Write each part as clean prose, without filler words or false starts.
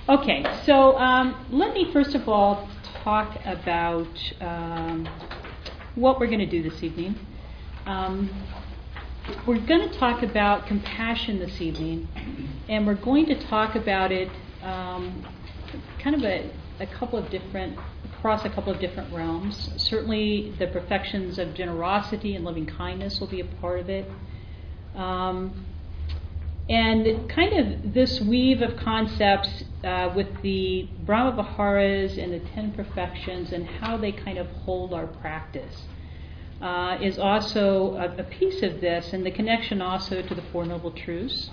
Okay, so let me first of all talk about what we're going to do this evening. We're going to talk about compassion this evening, and we're going to talk about it kind of across a couple of different realms. Certainly the perfections of generosity and loving kindness will be a part of it. And kind of this weave of concepts with the Brahma Viharas and the 10 perfections and how they kind of hold our practice is also a piece of this, and the connection also to the Four Noble Truths.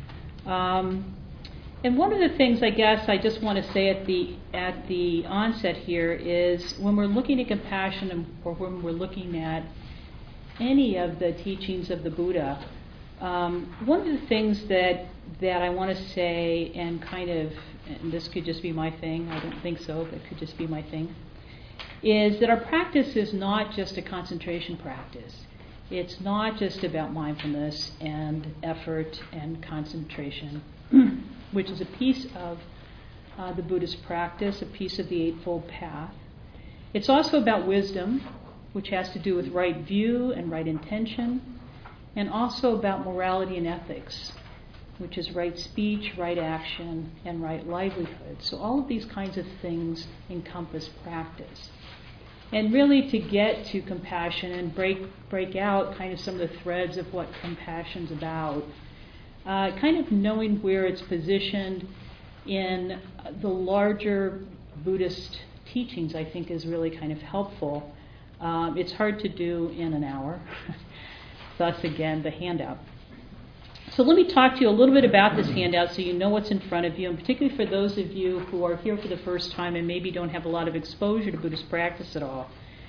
And one of the things I guess I just want to say at the onset here is when we're looking at compassion or when we're looking at any of the teachings of the Buddha, one of the things that I want to say, and this could just be my thing, I don't think so, but it could just be my thing, is that our practice is not just a concentration practice. It's not just about mindfulness and effort and concentration, which is a piece of the Buddhist practice, a piece of the Eightfold Path. It's also about wisdom, which has to do with right view and right intention, and also about morality and ethics, which is right speech, right action, and right livelihood. So all of these kinds of things encompass practice. And really to get to compassion and break out kind of some of the threads of what compassion's about, kind of knowing where it's positioned in the larger Buddhist teachings, I think is really kind of helpful. It's hard to do in an hour. Thus, again, the handout. So let me talk to you a little bit about this handout so you know what's in front of you, and particularly for those of you who are here for the first time and maybe don't have a lot of exposure to Buddhist practice at all.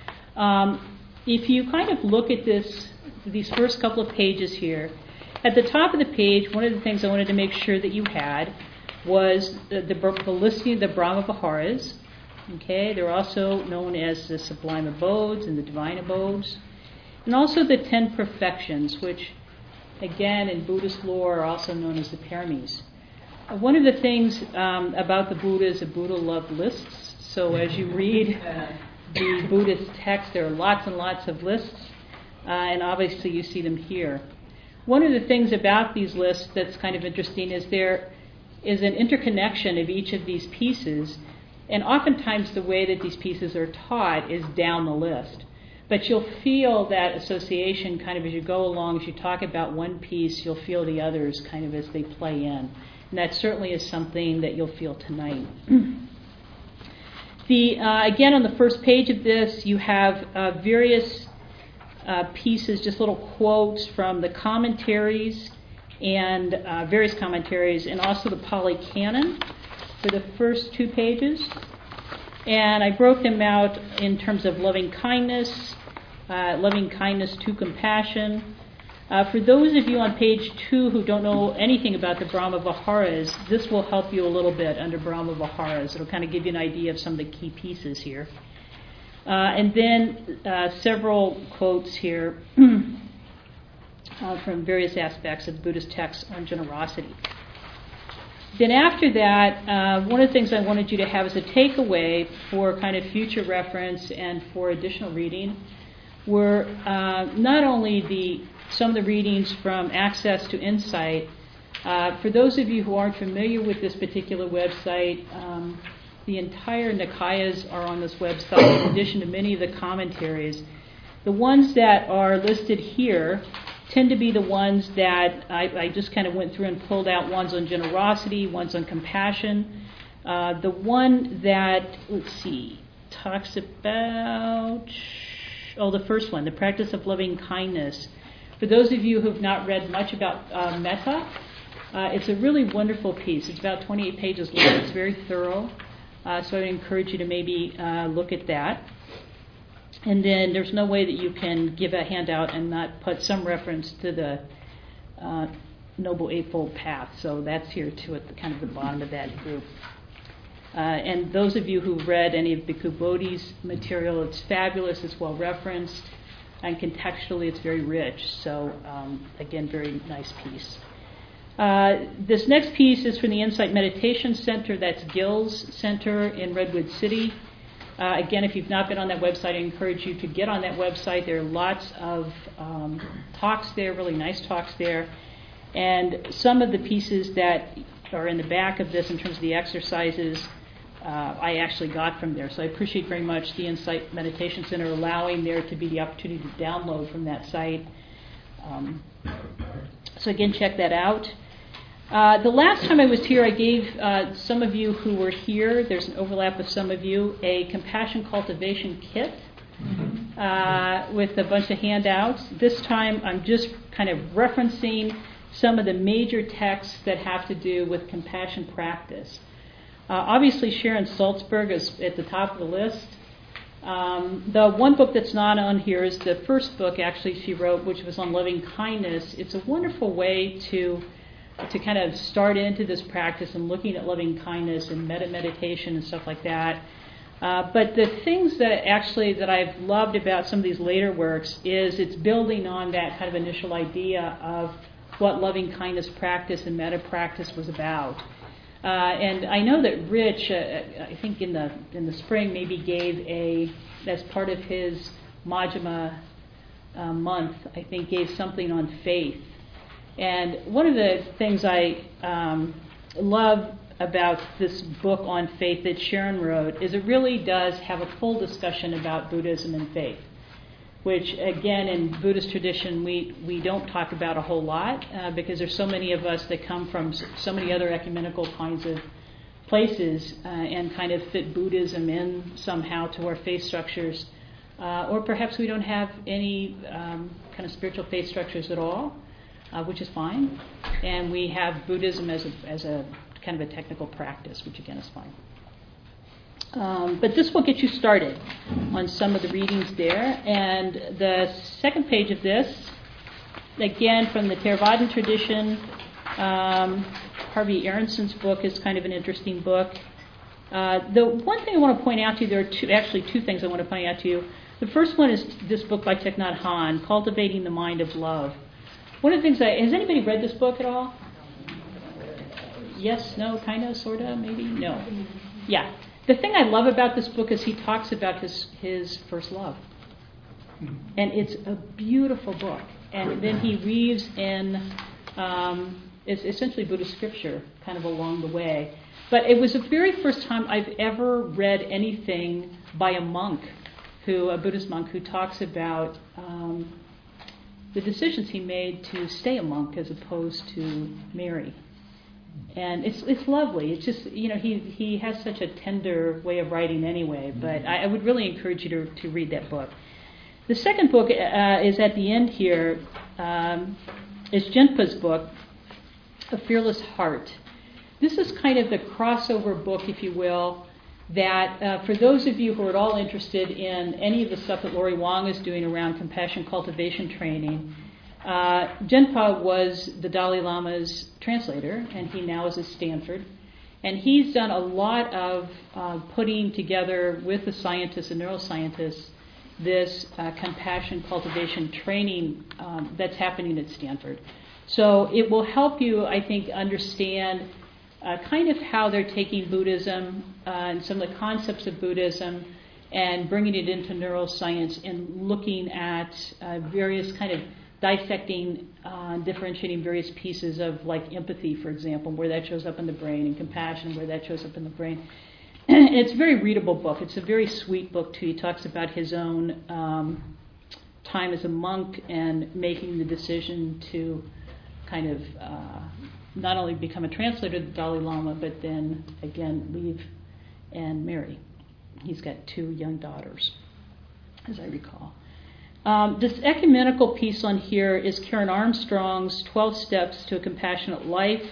If you kind of look at these first couple of pages here, at the top of the page, one of the things I wanted to make sure that you had was the listing of the Brahma Viharas. Okay, they're also known as the Sublime Abodes and the Divine Abodes. And also the 10 perfections, which, again, in Buddhist lore are also known as the paramis. One of the things about the Buddha is the Buddha loved lists. So as you read the Buddhist text, there are lots and lots of lists, and obviously you see them here. One of the things about these lists that's kind of interesting is there is an interconnection of each of these pieces, and oftentimes the way that these pieces are taught is down the list. But you'll feel that association kind of as you go along, as you talk about one piece, you'll feel the others kind of as they play in. And that certainly is something that you'll feel tonight. Again, on the first page of this, you have various pieces, just little quotes from the commentaries and various commentaries, and also the Pali Canon for the first 2 pages. And I broke them out in terms of loving kindness to compassion. For those of you on page 2 who don't know anything about the Brahma Viharas, this will help you a little bit under Brahma Viharas. It'll kind of give you an idea of some of the key pieces here. And then several quotes here from various aspects of the Buddhist texts on generosity. Then after that, one of the things I wanted you to have as a takeaway for kind of future reference and for additional reading were not only some of the readings from Access to Insight. For those of you who aren't familiar with this particular website, the entire Nikayas are on this website, in addition to many of the commentaries. The ones that are listed here tend to be the ones that I just kind of went through and pulled out, ones on generosity, ones on compassion. The one that, talks about, the first one, the practice of loving kindness. For those of you who have not read much about metta, it's a really wonderful piece. It's about 28 pages long. It's very thorough. So I would encourage you to maybe look at that. And then there's no way that you can give a handout and not put some reference to the Noble Eightfold Path. So that's here too at the bottom of that group. And those of you who've read any of Bhikkhu Bodhi's material, it's fabulous, it's well referenced, and contextually it's very rich. So again, very nice piece. This next piece is from the Insight Meditation Center. That's Gil's Center in Redwood City. Again, if you've not been on that website, I encourage you to get on that website. There are lots of talks there, really nice talks there. And some of the pieces that are in the back of this in terms of the exercises, I actually got from there. So I appreciate very much the Insight Meditation Center allowing there to be the opportunity to download from that site. So again, check that out. The last time I was here, I gave some of you who were here, there's an overlap with some of you, a compassion cultivation kit with a bunch of handouts. This time I'm just kind of referencing some of the major texts that have to do with compassion practice. Obviously, Sharon Salzberg is at the top of the list. The one book that's not on here is the first book, actually, she wrote, which was on loving kindness. It's a wonderful way to kind of start into this practice and looking at loving kindness and meditation and stuff like that. But the things that I've loved about some of these later works is it's building on that kind of initial idea of what loving kindness practice and metta practice was about. And I know that Rich, I think in the spring, maybe gave as part of his Majjhima month, I think gave something on faith. And one of the things I love about this book on faith that Sharon wrote is it really does have a full discussion about Buddhism and faith, which, again, in Buddhist tradition, we don't talk about a whole lot because there's so many of us that come from so many other ecumenical kinds of places and kind of fit Buddhism in somehow to our faith structures. Or perhaps we don't have any kind of spiritual faith structures at all, which is fine. And we have Buddhism as a kind of a technical practice, which again is fine. But this will get you started on some of the readings there. And the second page of this, again from the Theravadan tradition, Harvey Aronson's book is kind of an interesting book. The one thing I want to point out to you, there are two things I want to point out to you. The first one is this book by Thich Nhat Hanh, Cultivating the Mind of Love. One of the things has anybody read this book at all? Yes, no, kind of, sort of, maybe? No. Yeah. The thing I love about this book is he talks about his first love. And it's a beautiful book. And then he weaves in it's essentially Buddhist scripture kind of along the way. But it was the very first time I've ever read anything by a Buddhist monk who talks about the decisions he made to stay a monk as opposed to marry. And it's lovely. It's just, he has such a tender way of writing anyway, but I would really encourage you to read that book. The second book is at the end here, is Jinpa's book, A Fearless Heart. This is kind of the crossover book, if you will, that for those of you who are at all interested in any of the stuff that Lori Wong is doing around compassion cultivation training, Jinpa was the Dalai Lama's translator, and he now is at Stanford. And he's done a lot of putting together with the scientists and neuroscientists this compassion cultivation training that's happening at Stanford. So it will help you, I think, understand kind of how they're taking Buddhism and some of the concepts of Buddhism and bringing it into neuroscience and looking at various kind of dissecting, differentiating various pieces of like empathy, for example, where that shows up in the brain, and compassion, where that shows up in the brain. And it's a very readable book. It's a very sweet book, too. He talks about his own time as a monk and making the decision to kind of not only become a translator of the Dalai Lama, but then, again, leave and marry. He's got 2 young daughters, as I recall. This ecumenical piece on here is Karen Armstrong's 12 Steps to a Compassionate Life.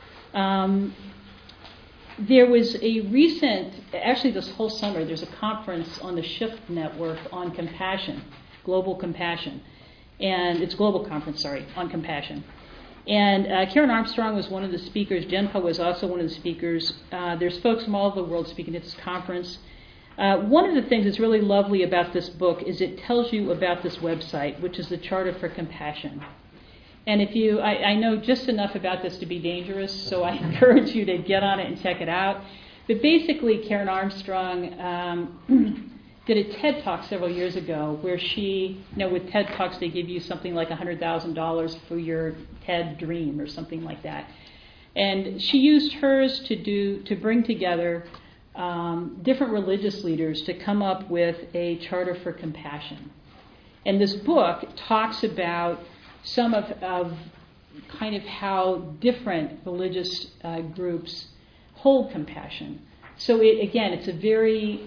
There was a actually this whole summer, there's a conference on the Shift Network on compassion, global compassion. And it's global conference, on compassion. And Karen Armstrong was one of the speakers. Jinpa was also one of the speakers. There's folks from all over the world speaking at this conference. One of the things that's really lovely about this book is it tells you about this website, which is the Charter for Compassion. And if you, I know just enough about this to be dangerous, so I encourage you to get on it and check it out. But basically, Karen Armstrong did a TED Talk several years ago where she, with TED Talks they give you something like $100,000 for your TED dream or something like that. And she used hers to bring together different religious leaders to come up with a charter for compassion. And this book talks about some of kind of how different religious groups hold compassion. So it's a very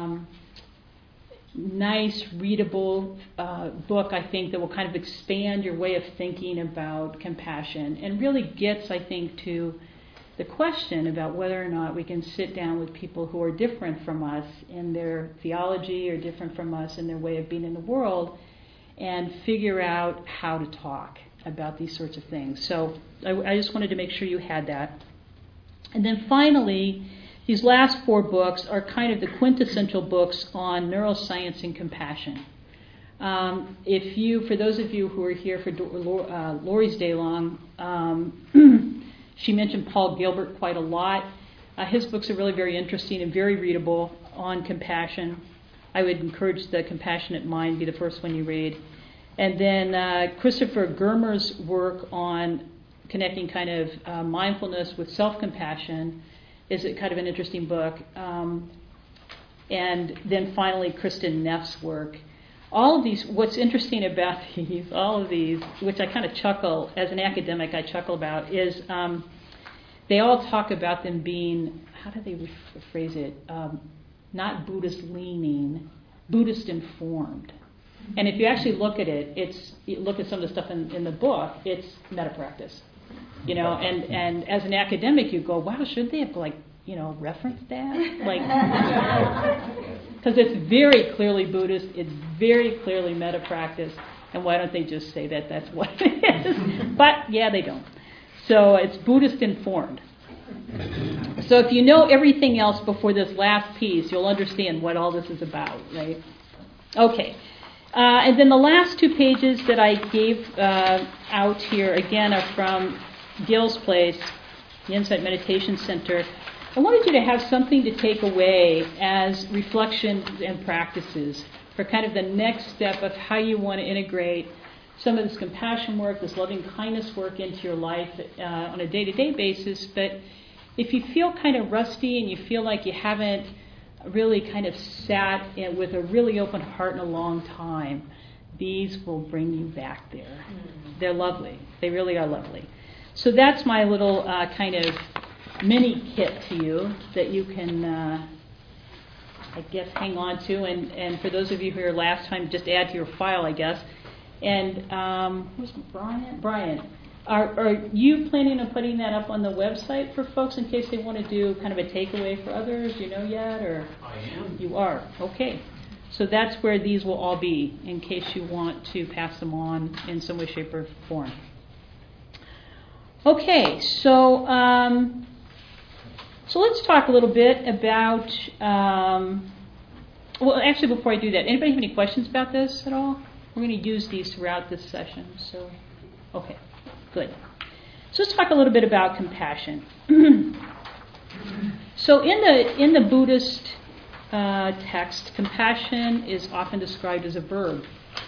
nice, readable book, I think, that will kind of expand your way of thinking about compassion and really gets, I think, to the question about whether or not we can sit down with people who are different from us in their theology or different from us in their way of being in the world and figure out how to talk about these sorts of things. So I just wanted to make sure you had that. And then finally, these last 4 books are kind of the quintessential books on neuroscience and compassion. For those of you who are here for Lori's Day Long, she mentioned Paul Gilbert quite a lot. His books are really very interesting and very readable on compassion. I would encourage The Compassionate Mind be the first one you read. And then Christopher Germer's work on connecting kind of mindfulness with self-compassion is kind of an interesting book. And then finally, Kristen Neff's work. All of these, what's interesting about all of these, which I kind of chuckle, as an academic I chuckle about, is they all talk about them being, how do they phrase it, not Buddhist leaning, Buddhist informed. And if you actually look at it, look at some of the stuff in the book, it's meta-practice. And as an academic, you go, wow, should they have referenced that? Because it's very clearly Buddhist, it's very clearly meta-practice, and why don't they just say that that's what it is? But yeah, they don't. So it's Buddhist informed. So if you know everything else before this last piece, you'll understand what all this is about, right? Okay. And then the last 2 pages that I gave out here, again, are from Gil's Place, the Insight Meditation Center. I wanted you to have something to take away as reflections and practices for kind of the next step of how you want to integrate some of this compassion work, this loving kindness work into your life on a day-to-day basis. But if you feel kind of rusty and you feel like you haven't really kind of sat with a really open heart in a long time, these will bring you back there. They're lovely. They really are lovely. So that's my little kind of mini kit to you that you can, I guess, hang on to. And for those of you who are last time, just add to your file, I guess. And who's Brian? Brian, are you planning on putting that up on the website for folks in case they want to do kind of a takeaway for others? Do you know yet? Or I am. You are. Okay. So that's where these will all be in case you want to pass them on in some way, shape, or form. Okay. So let's talk a little bit about. Well, actually, before I do that, anybody have any questions about this at all? We're going to use these throughout this session. So, okay. Good. So let's talk a little bit about compassion. So in the Buddhist text, compassion is often described as a verb.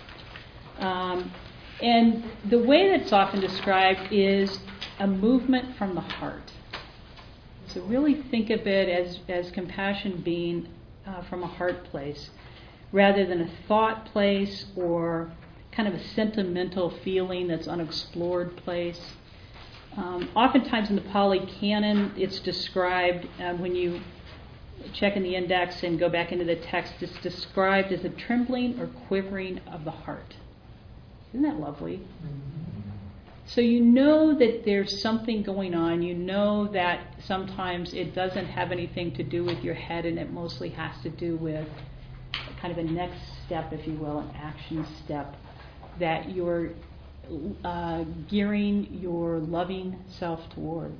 And the way that it's often described is a movement from the heart. So really think of it as compassion being from a heart place, rather than a thought place or kind of a sentimental feeling that's unexplored place. Oftentimes in the Pali Canon, it's described, when you check in the index and go back into the text, it's described as a trembling or quivering of the heart. Isn't that lovely? So you know that there's something going on. You know that sometimes it doesn't have anything to do with your head, and it mostly has to do with kind of a next step, if you will, an action step, that you're gearing your loving self towards.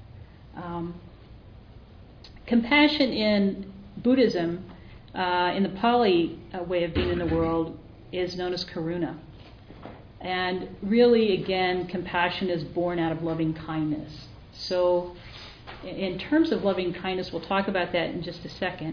Compassion in Buddhism, in the Pali way of being in the world, is known as karuna. And really, again, compassion is born out of loving kindness. So in terms of loving kindness, we'll talk about that in just a second.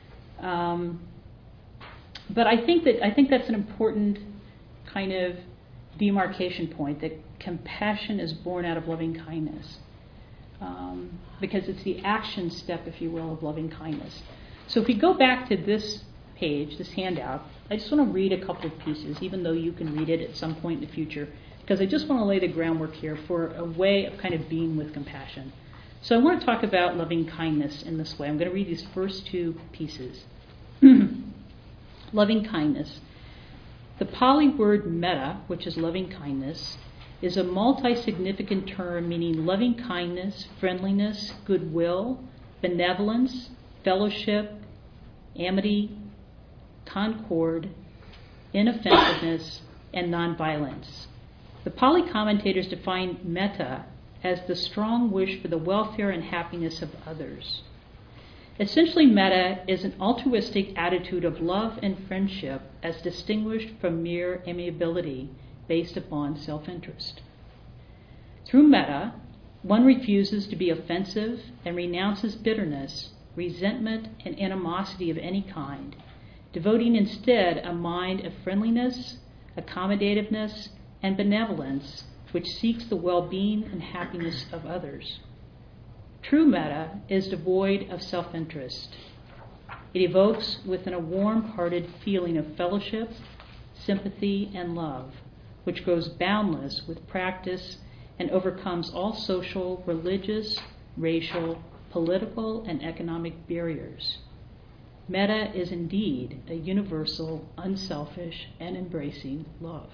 But I think that's an important kind of demarcation point, that compassion is born out of loving kindness. Because it's the action step, if you will, of loving kindness. So if we go back to this page, this handout, I just want to read a couple of pieces, even though you can read it at some point in the future, because I just want to lay the groundwork here for a way of kind of being with compassion. So I want to talk about loving kindness in this way. I'm going to read these first two pieces. Loving kindness. The Pali word metta, which is loving kindness, is a multi-significant term meaning loving kindness, friendliness, goodwill, benevolence, fellowship, amity, concord, inoffensiveness, and nonviolence. The Pali commentators define metta as the strong wish for the welfare and happiness of others. Essentially, metta is an altruistic attitude of love and friendship as distinguished from mere amiability based upon self-interest. Through metta, one refuses to be offensive and renounces bitterness, resentment, and animosity of any kind, devoting instead a mind of friendliness, accommodativeness, and benevolence, which seeks the well-being and happiness of others. True metta is devoid of self-interest. It evokes within a warm-hearted feeling of fellowship, sympathy, and love, which grows boundless with practice and overcomes all social, religious, racial, political, and economic barriers. Metta is indeed a universal, unselfish, and embracing love.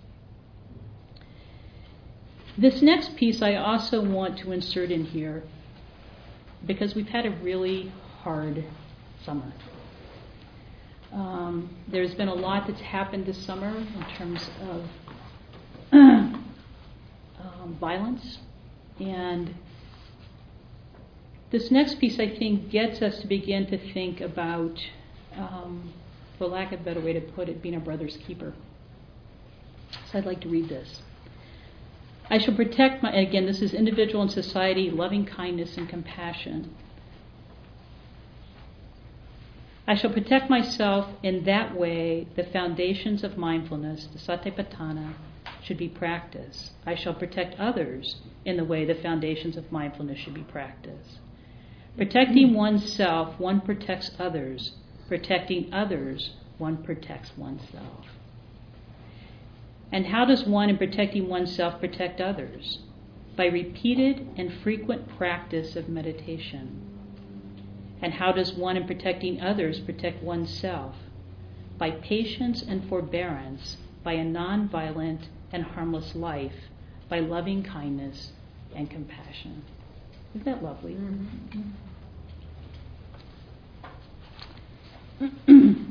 This next piece I also want to insert in here because we've had a really hard summer. There's been a lot that's happened this summer in terms of violence, and this next piece, I think, gets us to begin to think about, for lack of a better way to put it, being a brother's keeper. So I'd like to read this. I shall protect my, again, this is individual and society, loving kindness and compassion. I shall protect myself in that way the foundations of mindfulness, the Satipatthana, should be practiced. I shall protect others in the way the foundations of mindfulness should be practiced. Protecting oneself, one protects others. Protecting others, one protects oneself. And how does one, in protecting oneself, protect others? By repeated and frequent practice of meditation. And how does one, in protecting others, protect oneself? By patience and forbearance, by a non-violent and harmless life, by loving kindness and compassion. Isn't that lovely? Mm-hmm.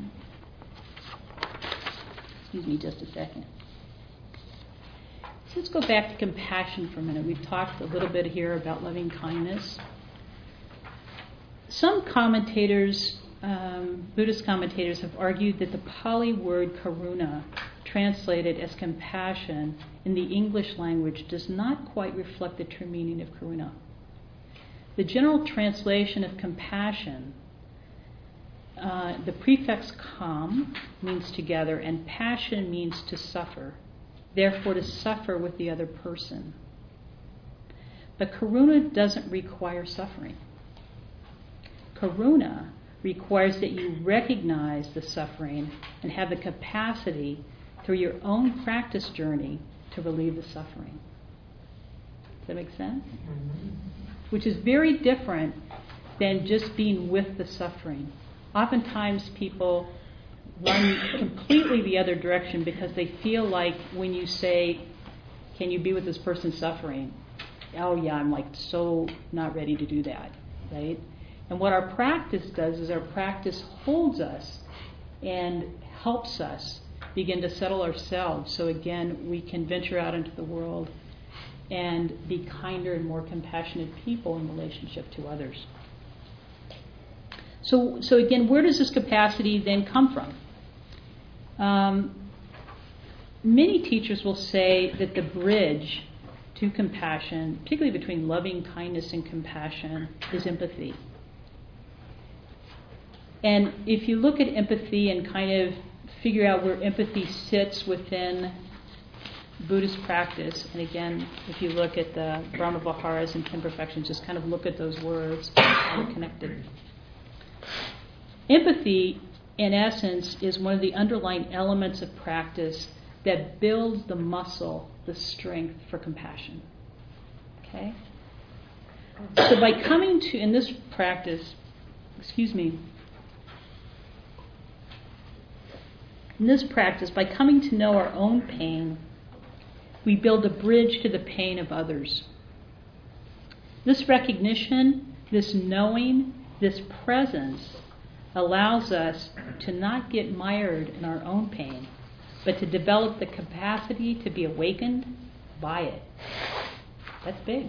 Excuse me just a second. So let's go back to compassion for a minute. We've talked a little bit here about loving kindness. Some commentators, Buddhist commentators, have argued that the Pali word karuna, translated as compassion in the English language, does not quite reflect the true meaning of karuna. The general translation of compassion, the prefix kam means together, and passion means to suffer, therefore to suffer with the other person. But karuna doesn't require suffering. Karuna requires that you recognize the suffering and have the capacity through your own practice journey to relieve the suffering. Does that make sense? Which is very different than just being with the suffering. Oftentimes people run completely the other direction because they feel like when you say, can you be with this person suffering? Oh yeah, I'm like so not ready to do that, right? And what our practice does is our practice holds us and helps us begin to settle ourselves. So again, we can venture out into the world and be kinder and more compassionate people in relationship to others. So again, where does this capacity then come from? many teachers will say that the bridge to compassion, particularly between loving kindness and compassion, is empathy. And if you look at empathy and kind of figure out where empathy sits within Buddhist practice, and again, if you look at the Brahma Viharas and 10 Perfections, just kind of look at those words, how they're connected. Empathy, in essence, is one of the underlying elements of practice that builds the muscle, the strength for compassion. Okay? So by coming to, in this practice, by coming to know our own pain, we build a bridge to the pain of others. This recognition, this knowing, this presence allows us to not get mired in our own pain, but to develop the capacity to be awakened by it. That's big.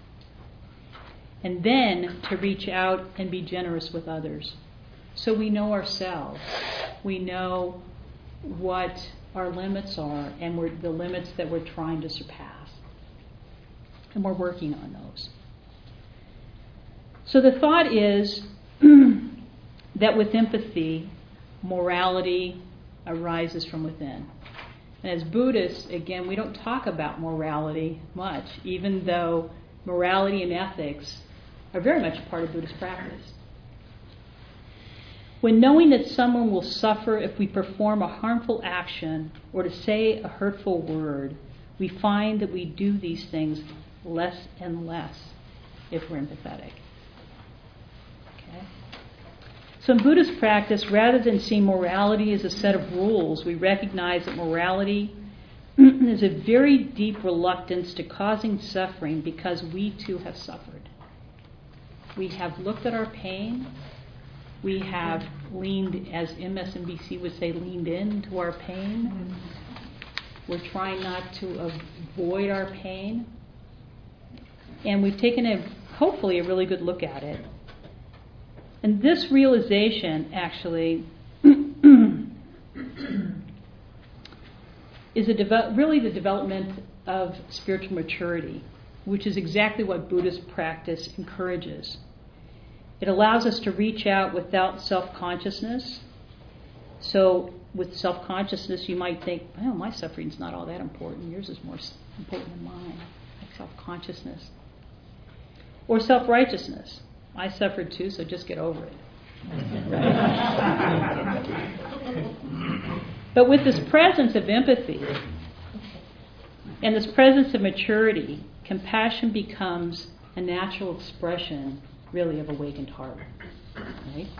And then to reach out and be generous with others. So we know ourselves. We know what our limits are and the limits that we're trying to surpass. And we're working on those. So the thought is that with empathy, morality arises from within. And as Buddhists, again, we don't talk about morality much, even though morality and ethics are very much a part of Buddhist practice. When knowing that someone will suffer if we perform a harmful action or to say a hurtful word, we find that we do these things less and less if we're empathetic. Okay? So in Buddhist practice, rather than seeing morality as a set of rules, we recognize that morality is a very deep reluctance to causing suffering because we too have suffered. We have looked at our pain. We have leaned, as MSNBC would say, leaned into our pain. We're trying not to avoid our pain. And we've taken hopefully a really good look at it. And this realization, actually, is really the development of spiritual maturity, which is exactly what Buddhist practice encourages. It allows us to reach out without self-consciousness. So with self-consciousness, you might think, well, my suffering's not all that important. Yours is more important than mine. Like self-consciousness. Or self-righteousness. I suffered too, so just get over it. But with this presence of empathy and this presence of maturity, compassion becomes a natural expression, really, of awakened heart. Right?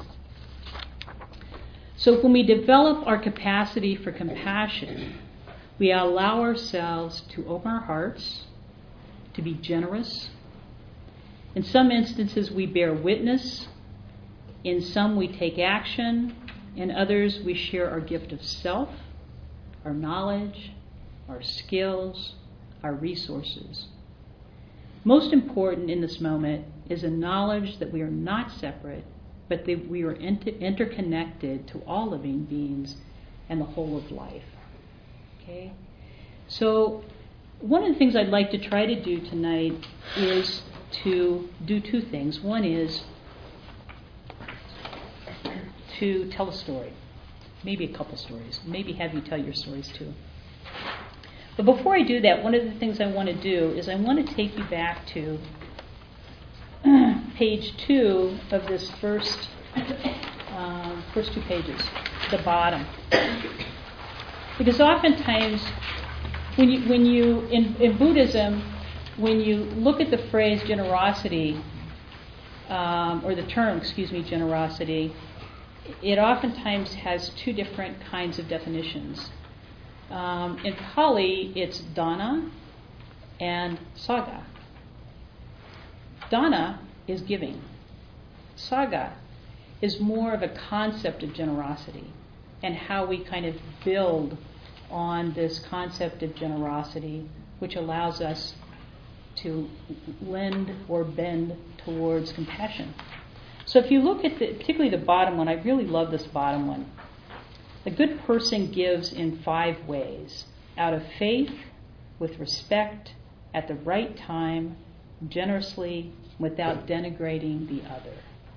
So when we develop our capacity for compassion, we allow ourselves to open our hearts, to be generous. In some instances, we bear witness. In some, we take action. In others, we share our gift of self, our knowledge, our skills, our resources. Most important in this moment is a knowledge that we are not separate, but that we are interconnected to all living beings and the whole of life. Okay? So one of the things I'd like to try to do tonight is to do two things. One is to tell a story, maybe a couple stories, maybe have you tell your stories too. But before I do that, one of the things I want to do is I want to take you back to page 2 of this first 2 pages, the bottom. Because oftentimes, when you in Buddhism, when you look at the phrase generosity, or the term, generosity, it oftentimes has two different kinds of definitions. In Pali, it's dana and saga. Dana is giving. Saga is more of a concept of generosity and how we kind of build on this concept of generosity, which allows us to lend or bend towards compassion. So if you look at particularly the bottom one, I really love this bottom one. A good person gives in 5 ways. out of faith, with respect, at the right time, generously, without denigrating the other.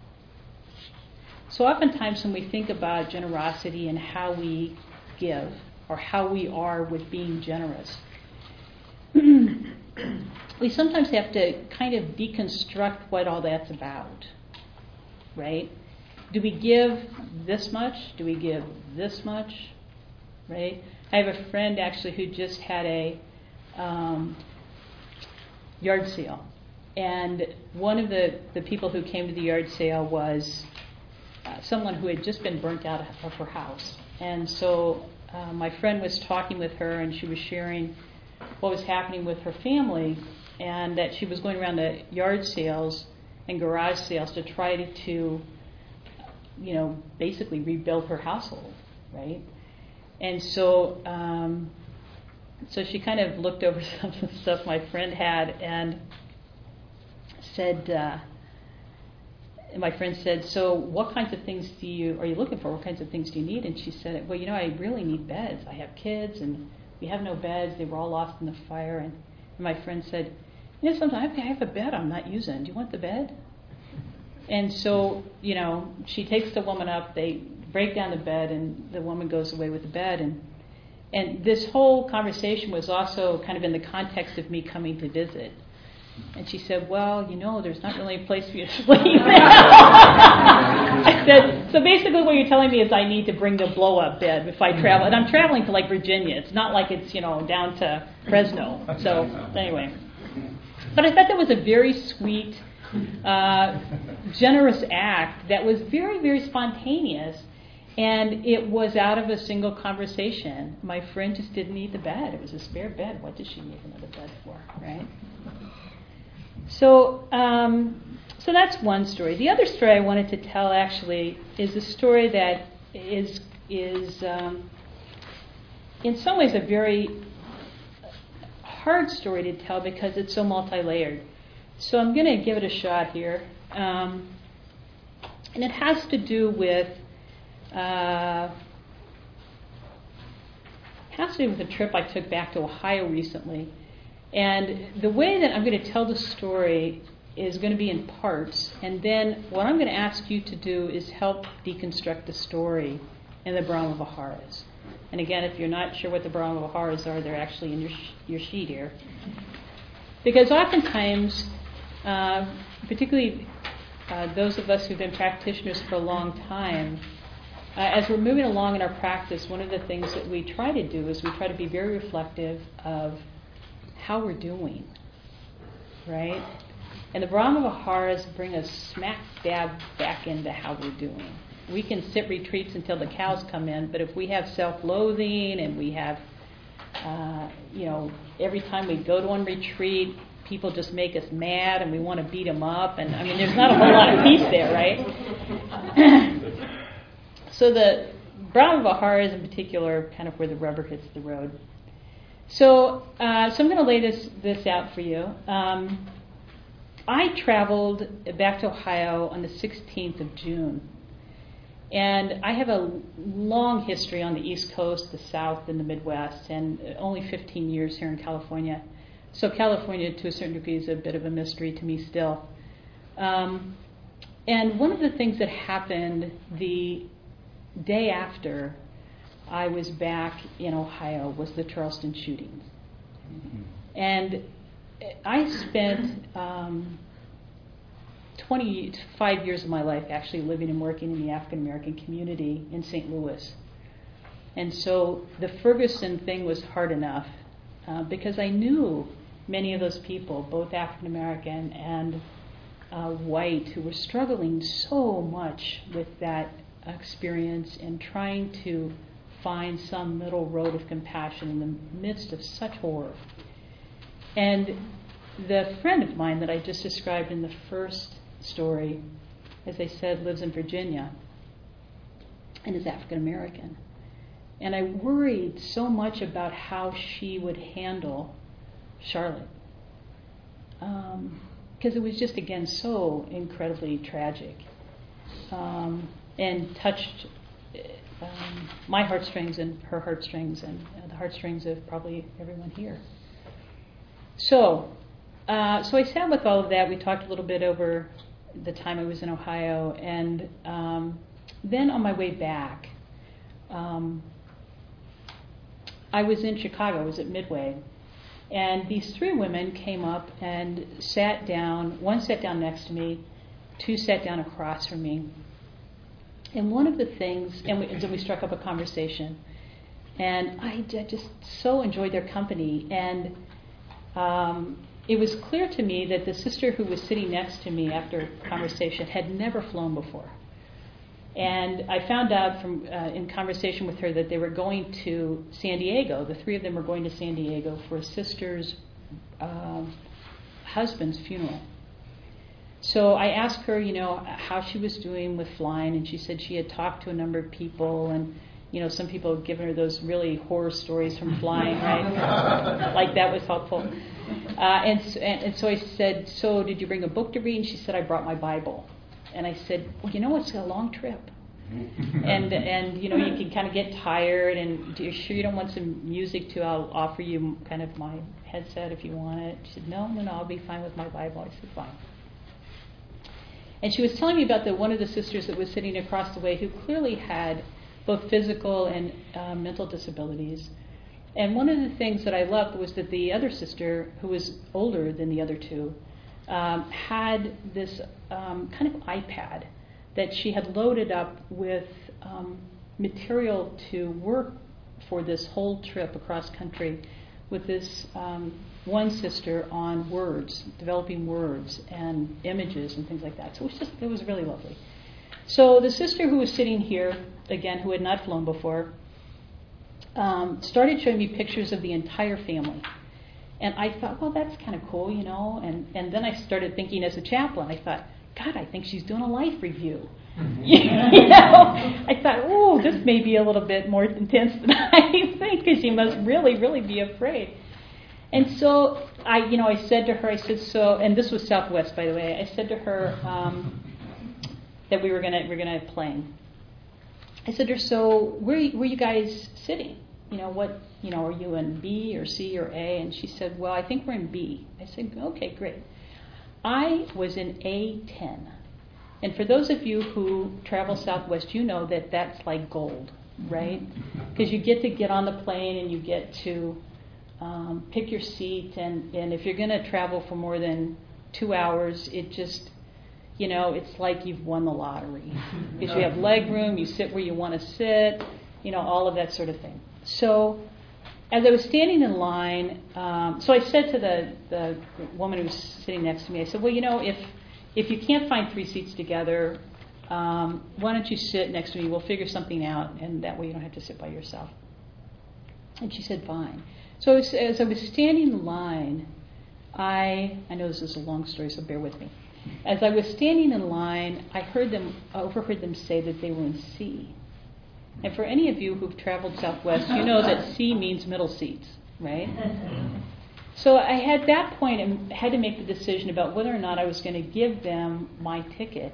So oftentimes when we think about generosity and how we give, or how we are with being generous, we sometimes have to kind of deconstruct what all that's about, right? Do we give this much? Do we give this much? Right? I have a friend actually who just had a yard sale. And one of the people who came to the yard sale was someone who had just been burnt out of her house. And so my friend was talking with her, and she was sharing what was happening with her family, and that she was going around the yard sales and garage sales to try to basically rebuild her household, right? And so so she kind of looked over some of the stuff my friend had and said, my friend said, so what kinds of things are you looking for? What kinds of things do you need? And she said, well, I really need beds. I have kids and we have no beds. They were all lost in the fire. And my friend said, sometimes I have a bed I'm not using. Do you want the bed? And so, she takes the woman up, they break down the bed, and the woman goes away with the bed. And this whole conversation was also kind of in the context of me coming to visit. And she said, well, there's not really a place for you to sleep. I said, so basically what you're telling me is I need to bring the blow-up bed if I travel. And I'm traveling to, Virginia. It's not like it's, down to Fresno. So, anyway. But I thought that was a very sweet, generous act that was very, very spontaneous. And it was out of a single conversation. My friend just didn't need the bed. It was a spare bed. What does she need another bed for, right? So that's one story. The other story I wanted to tell actually is a story that is in some ways a very hard story to tell because it's so multi-layered. So I'm going to give it a shot here, and it has to do with a trip I took back to Ohio recently. And the way that I'm going to tell the story is going to be in parts, and then what I'm going to ask you to do is help deconstruct the story in the Brahma Viharas. And again, if you're not sure what the Brahma Viharas are, they're actually in your sheet here. Because oftentimes, particularly those of us who've been practitioners for a long time, as we're moving along in our practice, one of the things that we try to do is we try to be very reflective of how we're doing, right? And the Brahma Viharas bring us smack dab back into how we're doing. We can sit retreats until the cows come in, but if we have self-loathing and we have, every time we go to one retreat, people just make us mad and we want to beat them up, and there's not a whole lot of peace there, right? So the Brahma Viharas in particular, kind of where the rubber hits the road. So I'm going to lay this out for you. I traveled back to Ohio on the 16th of June. And I have a long history on the East Coast, the South, and the Midwest, and only 15 years here in California. So California, to a certain degree, is a bit of a mystery to me still. And one of the things that happened the day after I was back in Ohio was the Charleston shootings. And I spent 25 years of my life actually living and working in the African American community in St. Louis. And so the Ferguson thing was hard enough because I knew many of those people, both African American and white, who were struggling so much with that experience and trying to find some middle road of compassion in the midst of such horror. And the friend of mine that I just described in the first story, as I said, lives in Virginia and is African American. And I worried so much about how she would handle Charlotte. Because it was just, again, so incredibly tragic. And touched my heartstrings and her heartstrings and the heartstrings of probably everyone here. So I sat with all of that. We talked a little bit over the time I was in Ohio, and then on my way back, I was in Chicago. I was at Midway, and these three women came up and sat down. One sat down next to me, two sat down across from me. And one of the things, and we struck up a conversation, and I just so enjoyed their company. And it was clear to me that the sister who was sitting next to me after conversation had never flown before. And I found out from in conversation with her that they were going to San Diego. The three of them were going to San Diego for a sister's husband's funeral. So I asked her, how she was doing with flying, and she said she had talked to a number of people, and some people had given her those really horror stories from flying, right? Like that was helpful. And so I said, so did you bring a book to read? And she said, I brought my Bible. And I said, well, it's a long trip. And you can kind of get tired, and are you sure you don't want some music too? I'll offer you kind of my headset if you want it. She said, no, I'll be fine with my Bible. I said, fine. And she was telling me about one of the sisters that was sitting across the way who clearly had both physical and mental disabilities. And one of the things that I loved was that the other sister, who was older than the other two, had this kind of iPad that she had loaded up with material to work for this whole trip across country with this one sister on words, developing words and images and things like that. So it was really lovely. So the sister who was sitting here, again, who had not flown before, started showing me pictures of the entire family. And I thought, well, that's kind of cool, And then I started thinking as a chaplain, I thought, God, I think she's doing a life review. I thought, oh, this may be a little bit more intense than I think, because she must really, really be afraid. And so I said to her, and this was Southwest, by the way. I said to her that we were gonna plane. I said to her, so where you guys sitting? Are you in B or C or A? And she said, well, I think we're in B. I said, okay, great. I was in A10. And for those of you who travel Southwest, you know that that's like gold, right? Because you get on the plane and you get to pick your seat. And if you're going to travel for more than 2 hours, it just, it's like you've won the lottery. Because you have leg room, you sit where you want to sit, all of that sort of thing. So as I was standing in line, so I said to the woman who was sitting next to me, I said, well, if you can't find 3 seats together, why don't you sit next to me? We'll figure something out, and that way you don't have to sit by yourself. And she said, fine. So as I was standing in line, I know this is a long story, so bear with me. As I was standing in line, I overheard them say that they were in C. And for any of you who've traveled Southwest, you know that C means middle seats, right? So I at that point had to make the decision about whether or not I was going to give them my ticket.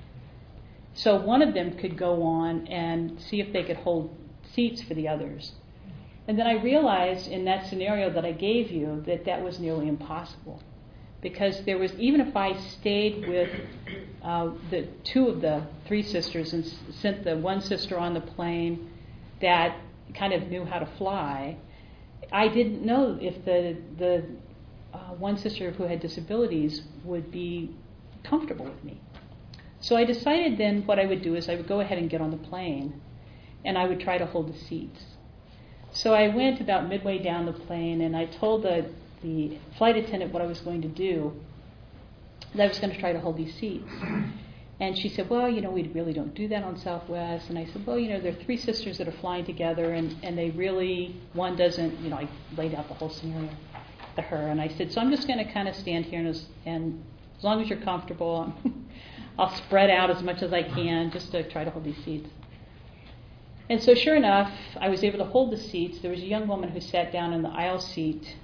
So one of them could go on and see if they could hold seats for the others. And then I realized in that scenario that I gave you that was nearly impossible. Because there was, even if I stayed with the 2 of the 3 sisters and sent the one sister on the plane that kind of knew how to fly, I didn't know if the one sister who had disabilities would be comfortable with me. So I decided then what I would do is I would go ahead and get on the plane, and I would try to hold the seats. So I went about midway down the plane, and I told the flight attendant what I was going to do, that I was going to try to hold these seats. And she said, well, we really don't do that on Southwest. And I said, well, there are 3 sisters that are flying together, and they really, one doesn't, I laid out the whole scenario to her. And I said, so I'm just going to kind of stand here, and as long as you're comfortable, I'll spread out as much as I can just to try to hold these seats. And so sure enough, I was able to hold the seats. There was a young woman who sat down in the aisle seat,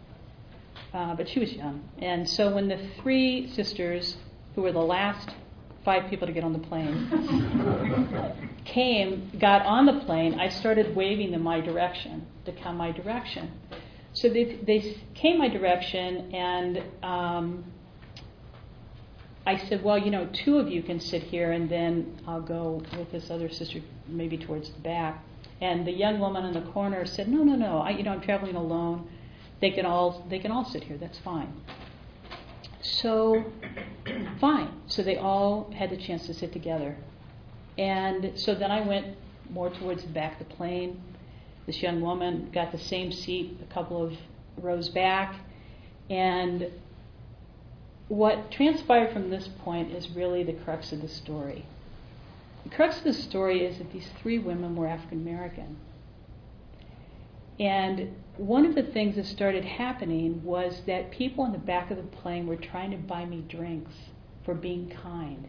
but she was young. And so when the 3 sisters, who were the last 5 people to get on the plane. Got on the plane, I started waving them my direction, to come my direction. So they came my direction, and I said, well, 2 of you can sit here, and then I'll go with this other sister maybe towards the back. And the young woman in the corner said, no, I'm traveling alone. They can all sit here. That's fine. So, fine. So they all had the chance to sit together. And so then I went more towards the back of the plane. This young woman got the same seat a couple of rows back. And what transpired from this point is really the crux of the story. The crux of the story is that these 3 women were African American. And one of the things that started happening was that people in the back of the plane were trying to buy me drinks for being kind.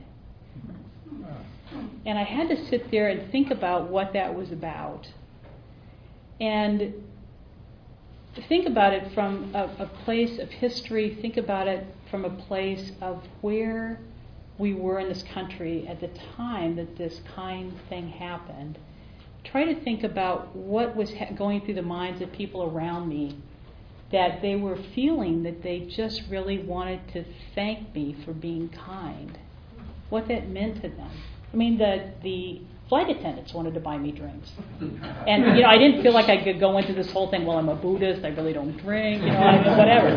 And I had to sit there and think about what that was about. And think about it from a place of history. Think about it from a place of where we were in this country at the time that this kind thing happened. Try to think about what was going through the minds of people around me, that they were feeling that they just really wanted to thank me for being kind. What that meant to them. I mean, the flight attendants wanted to buy me drinks. And, I didn't feel like I could go into this whole thing, well, I'm a Buddhist, I really don't drink, whatever.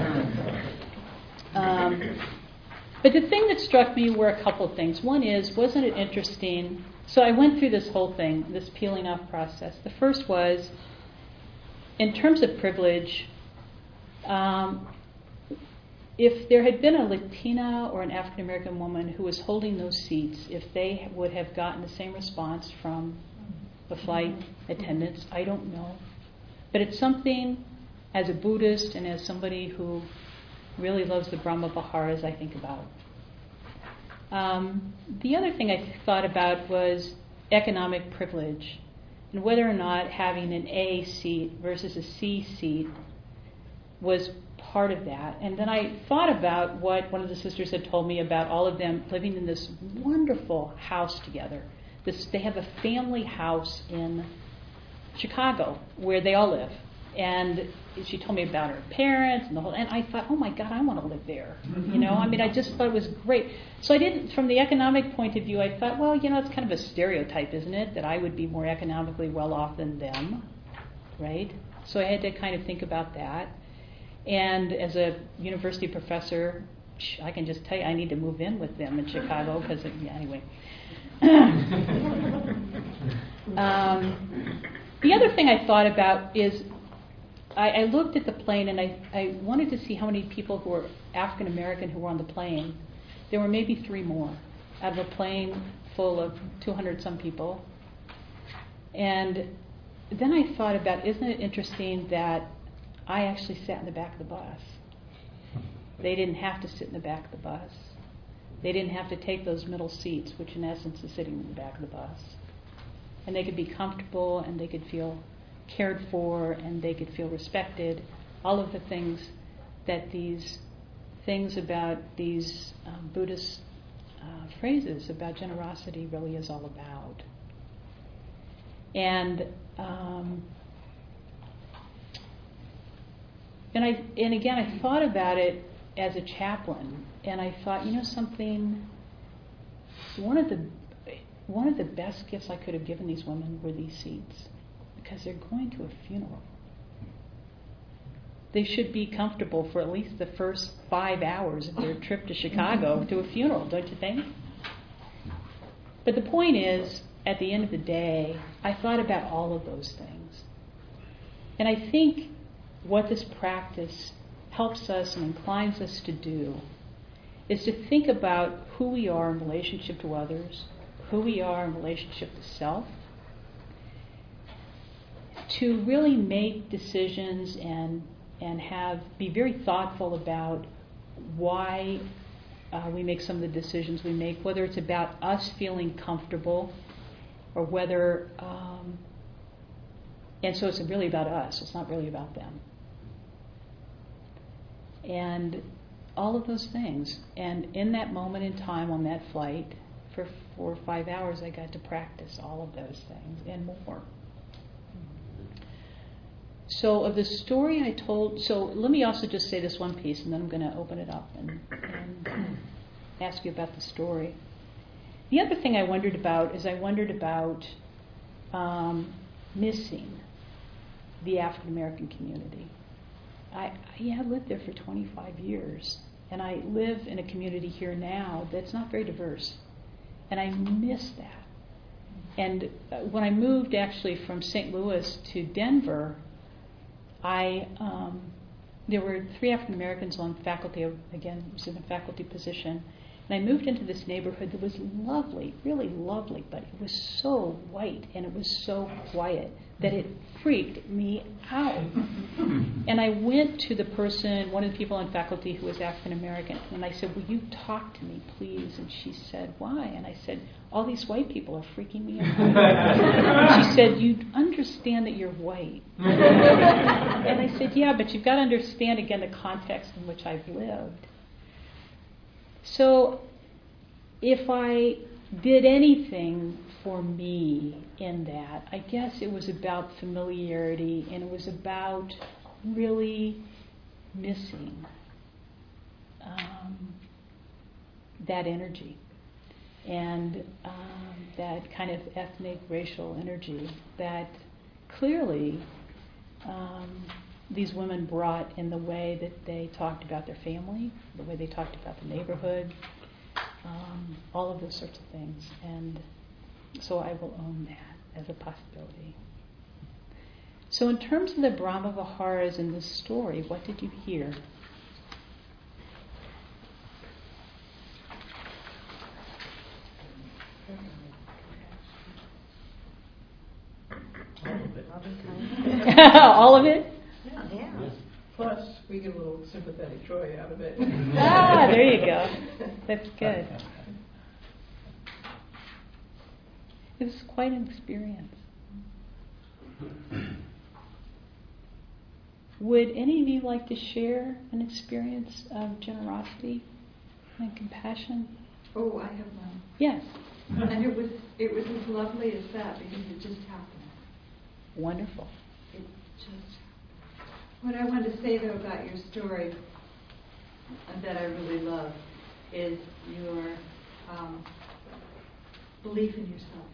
But the thing that struck me were a couple of things. One is, wasn't it interesting? So I went through this whole thing, this peeling off process. The first was, in terms of privilege, if there had been a Latina or an African American woman who was holding those seats, if they would have gotten the same response from the flight attendants, I don't know. But it's something, as a Buddhist and as somebody who really loves the Brahma Viharas, I think about. The other thing I thought about was economic privilege, and whether or not having an A seat versus a C seat was part of that. And then I thought about what one of the sisters had told me about all of them living in this wonderful house together. They have a family house in Chicago where they all live. And she told me about her parents and the whole, and I thought, oh my God, I want to live there. I just thought it was great. So I didn't, from the economic point of view, I thought, well, it's kind of a stereotype, isn't it, that I would be more economically well off than them, right? So I had to kind of think about that. And as a university professor, I can just tell you, I need to move in with them in Chicago because, anyway. The other thing I thought about is I looked at the plane and I wanted to see how many people who were African American who were on the plane. There were maybe 3 more out of a plane full of 200 some people. And then I thought about, isn't it interesting that I actually sat in the back of the bus. They didn't have to sit in the back of the bus. They didn't have to take those middle seats, which in essence is sitting in the back of the bus. And they could be comfortable, and they could feel cared for, and they could feel respected. All of the things that these things about these Buddhist phrases about generosity really is all about. And again, I thought about it as a chaplain, and I thought, something. One of the best gifts I could have given these women were these seats, because they're going to a funeral. They should be comfortable for at least the first 5 hours of their trip to Chicago to a funeral, don't you think? But the point is, at the end of the day, I thought about all of those things. And I think what this practice helps us and inclines us to do is to think about who we are in relationship to others, who we are in relationship to self, to really make decisions and be very thoughtful about why we make some of the decisions we make, whether it's about us feeling comfortable or whether, and so it's really about us, it's not really about them. And all of those things. And in that moment in time on that flight, for 4 or 5 hours, I got to practice all of those things and more. So of the story I told, so let me also just say this one piece, and then I'm going to open it up and ask you about the story. The other thing I wondered about is missing the African American community. I lived there for 25 years, and I live in a community here now that's not very diverse, and I miss that. And when I moved actually from St. Louis to Denver, there were 3 African Americans on faculty. Again, I was in a faculty position. And I moved into this neighborhood that was lovely, really lovely, but it was so white and it was so quiet that it freaked me out. And I went to the person, one of the people on faculty who was African American, and I said, "Will you talk to me, please?" And she said, "Why?" And I said, "All these white people are freaking me out." She said, "You understand that you're white." And I said, "Yeah, but you've got to understand, again, the context in which I've lived." So if I did anything for me in that, I guess it was about familiarity, and it was about really missing that energy and that kind of ethnic, racial energy that clearly these women brought in the way that they talked about their family, the way they talked about the neighborhood, all of those sorts of things. And so I will own that as a possibility. So in terms of the Brahma Viharas in this story, what did you hear? All of it? Yeah. Plus, we get a little sympathetic joy out of it. There you go. That's good. It was quite an experience. Would any of you like to share an experience of generosity and compassion? Oh, I have one. Yes. And it was as lovely as that because it just happened. Wonderful. It just happened. What I want to say though about your story that I really love is your belief in yourself.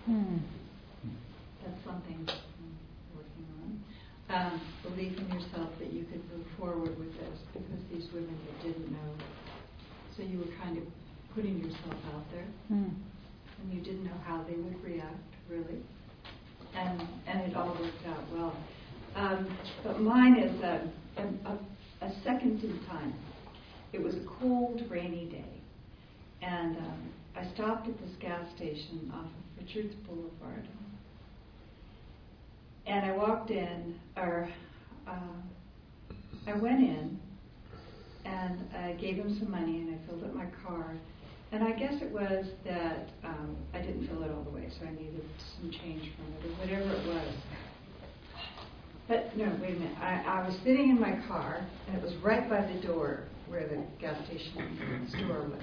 That's something I'm working on. Belief in yourself that you could move forward with this because these women that didn't know. So you were kind of putting yourself out there, and you didn't know how they would react, really. And it all worked out well. But mine is a second in time. It was a cold, rainy day, and I stopped at this gas station off of Richards Boulevard. And I walked in, I went in, and I gave him some money, and I filled up my car. And I guess it was that I didn't fill it all the way, so I needed some change from it, or whatever it was. But no, wait a minute. I was sitting in my car, and it was right by the door where the gas station store was.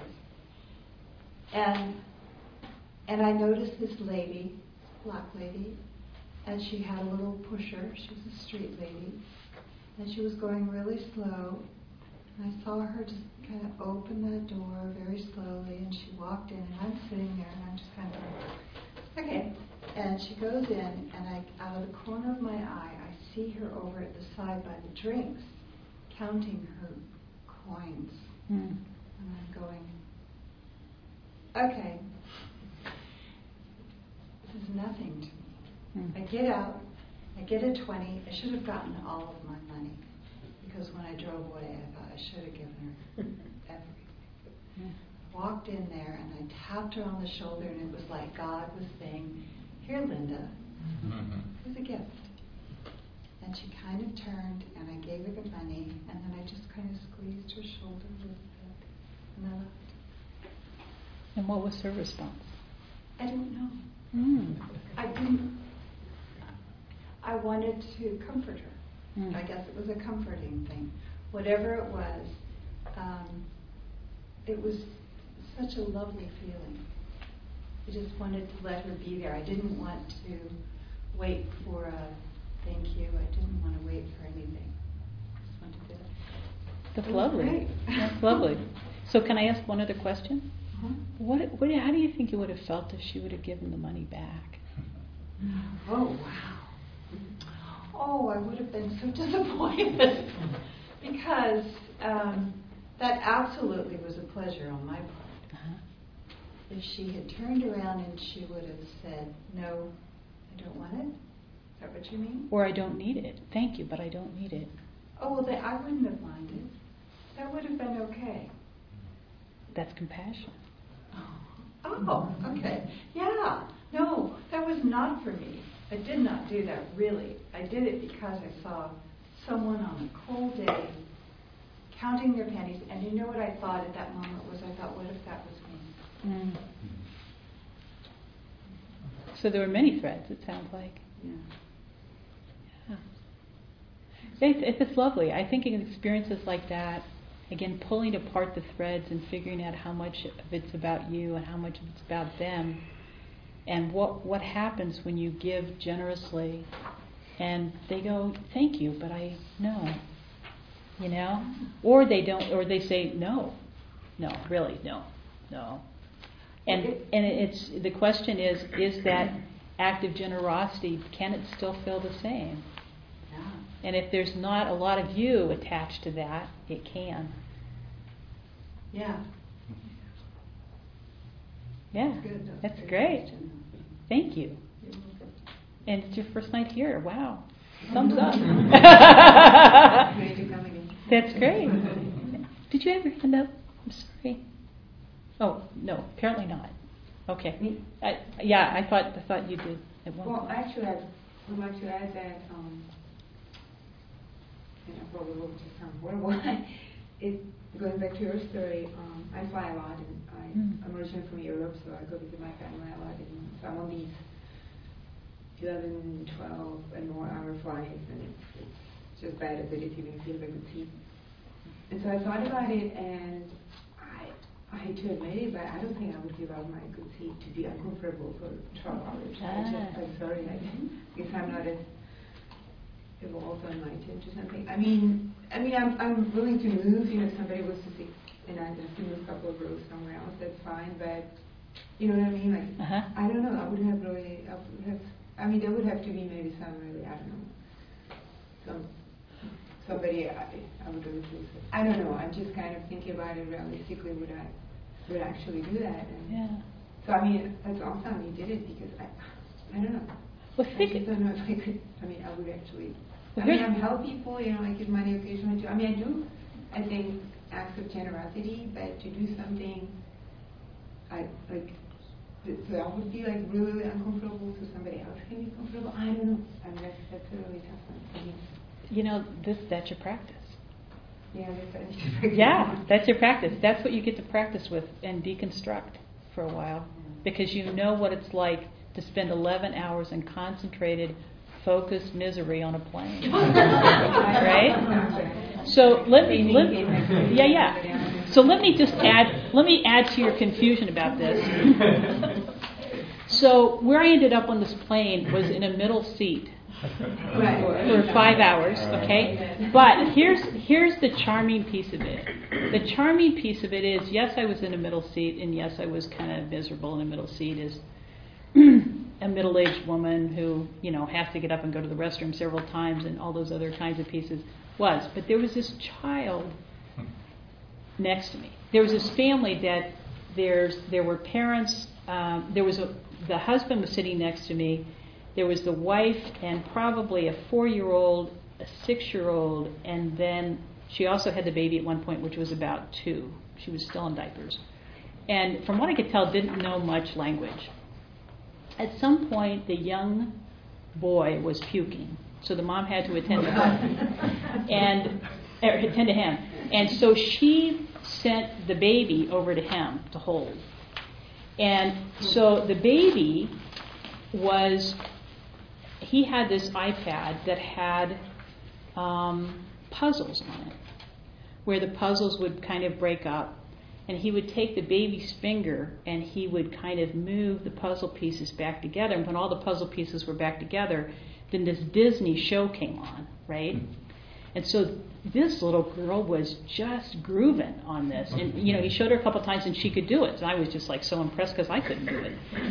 And I noticed this lady, black lady, and she had a little pusher. She was a street lady, and she was going really slow. And I saw her just kind of open that door very slowly, and she walked in, and I'm sitting there, and I'm just kind of, okay. And she goes in, and out of the corner of my eye, I see her over at the side by the drinks, counting her coins. And I'm going, okay, this is nothing to me. I get out, I get a 20. I should have gotten all of my money, because when I drove away, I thought I should have given her everything. I walked in there, and I tapped her on the shoulder, and it was like God was saying, "Here, Linda, here's a gift." And she kind of turned, and I gave her the money, and then I just kind of squeezed her shoulder a little bit, and I left. And what was her response? I don't know. I didn't. I wanted to comfort her. I guess it was a comforting thing. Whatever it was such a lovely feeling. I just wanted to let her be there. I didn't want to wait for a thank you. I didn't want to wait for anything. I just wanted to. That's It was lovely. great. That's lovely. So can I ask one other question? Uh-huh. How do you think it would have felt if she would have given the money back? Oh, wow. Oh, I would have been so disappointed because that absolutely was a pleasure on my part. Uh-huh. If she had turned around and she would have said, no, I don't want it. Is that what you mean? Or I don't need it. Thank you, but I don't need it. Oh, well, then I wouldn't have minded. That would have been okay. That's compassion. Oh, okay. Yeah. No, that was not for me. I did not do that, really. I did it because I saw someone on a cold day counting their pennies, and you know what I thought at that moment was, I thought, what if that was me? Mm. So there were many threads, it sounds like. Yeah. Yeah. It's lovely. I think in experiences like that, again, pulling apart the threads and figuring out how much of it's about you and how much of it's about them, and what happens when you give generously and they go, thank you, but I no, you know, or they don't, or they say no, really, no. And it's the question is that act of generosity, can it still feel the same? Yeah. And if there's not a lot of you attached to that, it can. Yeah. Yeah, Good. that's Good great. question. Thank you. You're welcome. And it's your first night here. Wow. Thumbs up. Ready to come again. That's great. Did you have your hand up? I'm sorry. Oh, no, apparently not. Okay. Me? I thought you did at one Well, point. actually, I would like to add that, probably will just sound horrible. Going back to your story, I fly a lot, and I'm originally from Europe, so I go visit my family a lot, and so I'm on these 11, 12, and more hour flights, and it's just bad as it is, even if you have a good seat. And so I thought about it, and I hate to admit it, but I don't think I would give up my good seat to be uncomfortable for 12 hours. I'm sorry, I guess I'm not as evolved on my tip or something. I mean, I'm willing to move. If somebody was to sit and I have to move a couple of rows somewhere else, that's fine. But you know what I mean? Like, I don't know. There would have to be maybe some really, I don't know, somebody I would really choose. I don't know. I'm just kind of thinking about it realistically. Would I actually do that? And Yeah. so I mean, that's awesome. You did it because I don't know. Well, I just don't know if I could. I mean, I would actually. I help people. I give money occasionally too. I do. I think acts of generosity, but to do something, so I would be like really uncomfortable, so somebody else can be comfortable. I don't know. That's a really tough one for me. That's your practice. Yeah, that's what I need to practice. Yeah, that's your practice. That's what you get to practice with and deconstruct for a while, because you know what it's like to spend 11 hours in concentrated, focused misery on a plane, right? So let me add to your confusion about this. So where I ended up on this plane was in a middle seat. For 5 hours, okay? But here's the charming piece of it. The charming piece of it is, yes, I was in a middle seat, and yes, I was kind of miserable in a middle seat as a middle-aged woman who, has to get up and go to the restroom several times and all those other kinds of pieces was. But there was this child next to me. There was this family that there were parents, the husband was sitting next to me. There was the wife and probably a 4-year-old, a 6-year-old, and then she also had the baby at one point, which was about 2. She was still in diapers. And from what I could tell, didn't know much language. At some point, the young boy was puking, so the mom had to attend to him. And so she sent the baby over to him to hold. And so the baby he had this iPad that had puzzles on it, where the puzzles would kind of break up. and he would take the baby's finger and he would kind of move the puzzle pieces back together. And when all the puzzle pieces were back together, then this Disney show came on, right? And so this little girl was just grooving on this. And, he showed her a couple times and she could do it. And I was just like so impressed because I couldn't do it.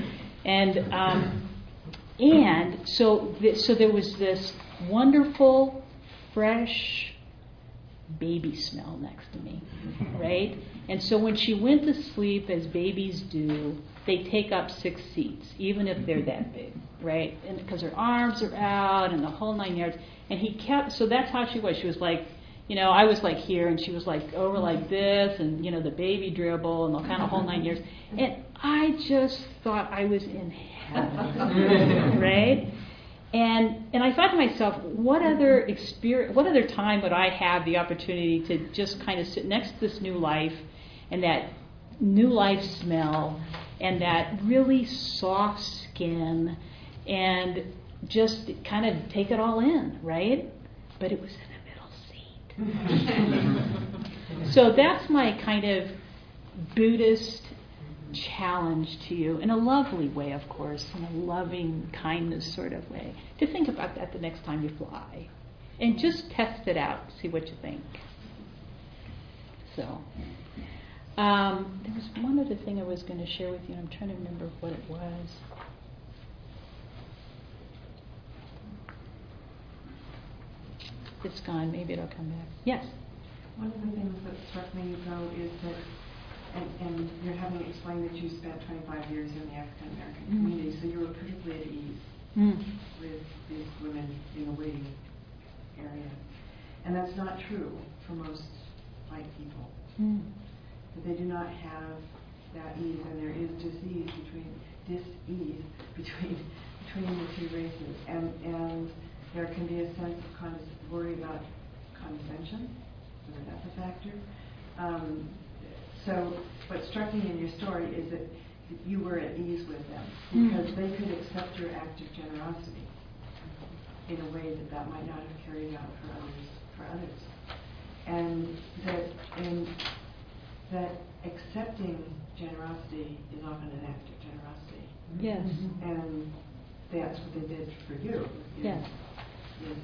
And so there was this wonderful, fresh baby smell next to me, right? And so when she went to sleep, as babies do, they take up 6 seats, even if they're that big, right? And because her arms are out and the whole 9 yards. And so that's how she was. She was like, I was like here, and she was like over like this, and the baby dribble and the kind of whole 9 years. And I just thought I was in heaven, right? And I thought to myself, what other time would I have the opportunity to just kind of sit next to this new life, and that new life smell, and that really soft skin, and just kind of take it all in, right? But it was in the middle seat. So that's my kind of Buddhist challenge to you, in a lovely way, of course, in a loving kindness sort of way, to think about that the next time you fly. And just test it out, see what you think. So, there was one other thing I was going to share with you, and I'm trying to remember what it was. It's gone. Maybe it'll come back. Yes? One of the things that struck me, though, is that, and you're having explained that you spent 25 years in the African American community, so you were perfectly at ease with these women in the waiting area. And that's not true for most white people. That they do not have that ease, and there is dis-ease between the two races. And there can be a sense of worry about condescension, whether that's a factor. So what struck me in your story is that you were at ease with them because they could accept your act of generosity in a way that might not have carried out for others. And that accepting generosity is often an act of generosity. Yes. And that's what they did for you. Yes. Is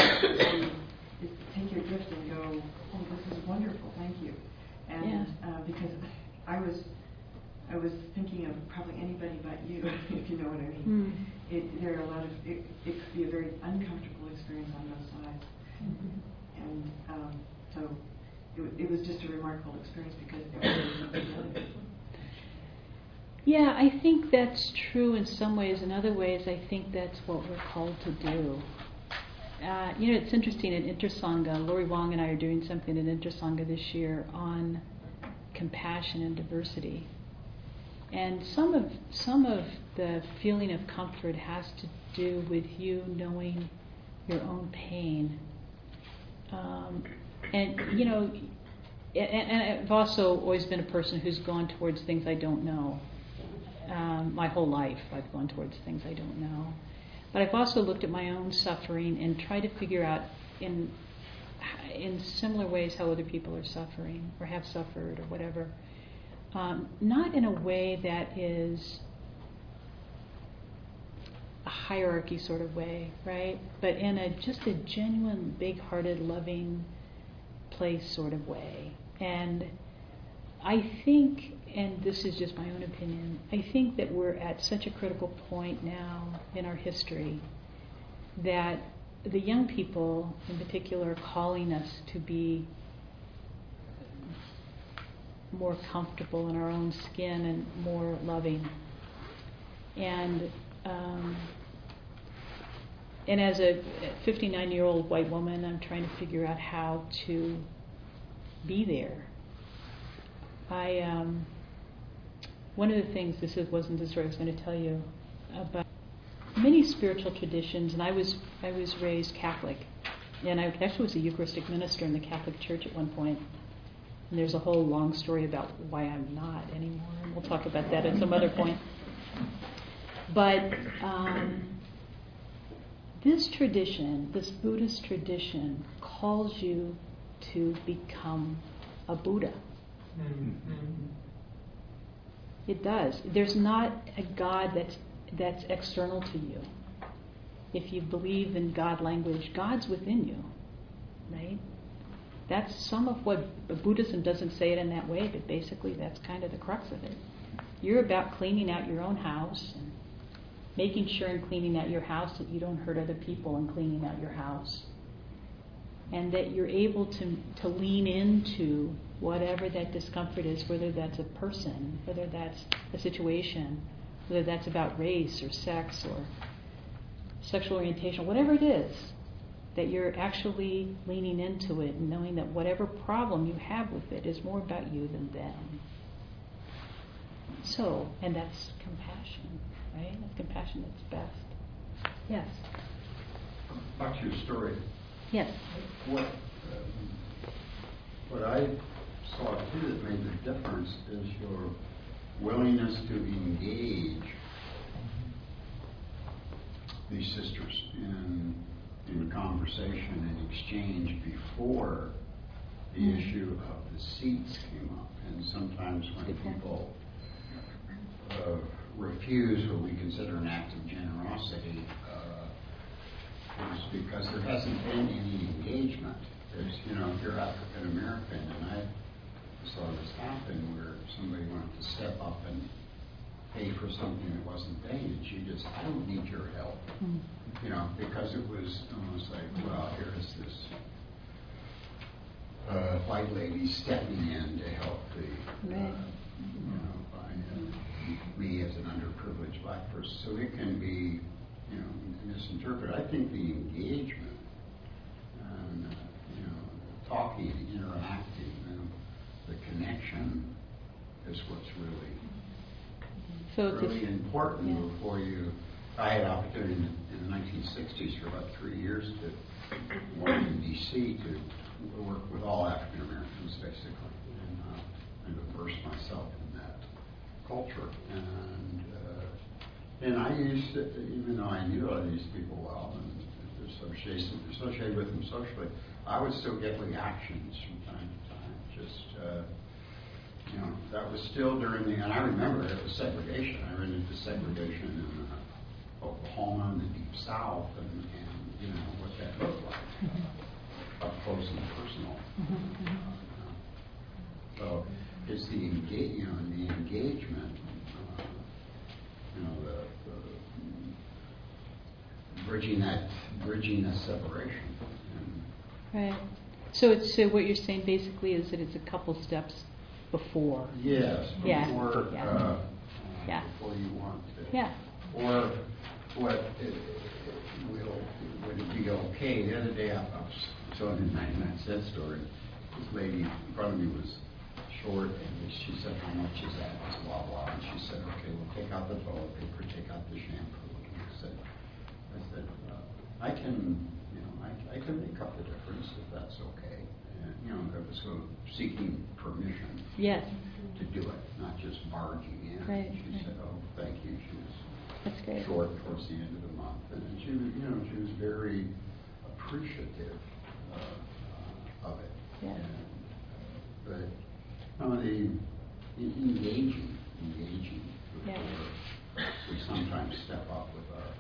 take your gift and go, oh, this is wonderful, thank you. And because I was thinking of probably anybody but you, if you know what I mean. There are a lot of it could be a very uncomfortable experience on both sides, and so it was just a remarkable experience because everybody was together. Yeah, I think that's true in some ways. In other ways, I think that's what we're called to do. It's interesting, in Intersangha, Lori Wong and I are doing something in Intersangha this year on compassion and diversity. And some of the feeling of comfort has to do with you knowing your own pain. And I've also always been a person who's gone towards things I don't know. My whole life I've gone towards things I don't know. But I've also looked at my own suffering and tried to figure out in similar ways how other people are suffering or have suffered or whatever. Not in a way that is a hierarchy sort of way, right? But in just a genuine, big-hearted, loving place sort of way. And I think, and this is just my own opinion, I think that we're at such a critical point now in our history that the young people in particular are calling us to be more comfortable in our own skin and more loving. And as a 59-year-old white woman, I'm trying to figure out how to be there. One of the things, wasn't the story I was going to tell you about many spiritual traditions, and I was raised Catholic, and I actually was a Eucharistic minister in the Catholic Church at one point. And there's a whole long story about why I'm not anymore, and we'll talk about that at some other point. But this tradition, this Buddhist tradition, calls you to become a Buddha. It does. There's not a God that's external to you. If you believe in God language, God's within you, right? That's some of what Buddhism doesn't say it in that way, but basically that's kind of the crux of it. You're about cleaning out your own house and making sure in cleaning out your house that you don't hurt other people in cleaning out your house. And that you're able to lean into whatever that discomfort is, whether that's a person, whether that's a situation, whether that's about race or sex or sexual orientation, whatever it is, that you're actually leaning into it and knowing that whatever problem you have with it is more about you than them. So, and that's compassion, right? That's compassion at its best. Yes. Back to your story. Yes. What I saw too that made the difference is your willingness to engage these sisters in conversation and exchange before the issue of the seats came up. And sometimes when people refuse what we consider an act of generosity, is because there hasn't been any engagement. There's, if you're African American, and I saw this happen where somebody wanted to step up and pay for something that wasn't paid, and she just, I don't need your help. Because it was almost like, well, here is this white lady stepping in to help me as an underprivileged black person. So it can be, misinterpreted. I think the engagement and, talking, interacting, the connection is what's really important before you. I had opportunity in the 1960s for about 3 years to work in D.C. to work with all African Americans, basically, and immerse myself in that culture. And I used to, even though I knew all these people well and associated with them socially, I would still get reactions from time to time. Just, that was still during and I remember it was segregation. I ran into segregation in Oklahoma and the Deep South, and what that looked like, up close and personal. So it's the engagement. Bridging that separation. Right. So what you're saying basically is that it's a couple steps before. Yes. Before. Before you want to. Yeah. Or would it be okay? The other day I was telling a 99-cent story. This lady in front of me was short, and she said, "How much is that?" I said, blah blah, and she said, "Okay, we'll take out the toilet paper, take out the shampoo." And I said, I can make up the difference if that's okay. And, it was sort of seeking permission to do it, not just barging in. Right, She said, "Oh, thank you." She was That's great. short towards the end of the month, and she was very appreciative of it. Yeah. But the engaging before we sometimes step up with our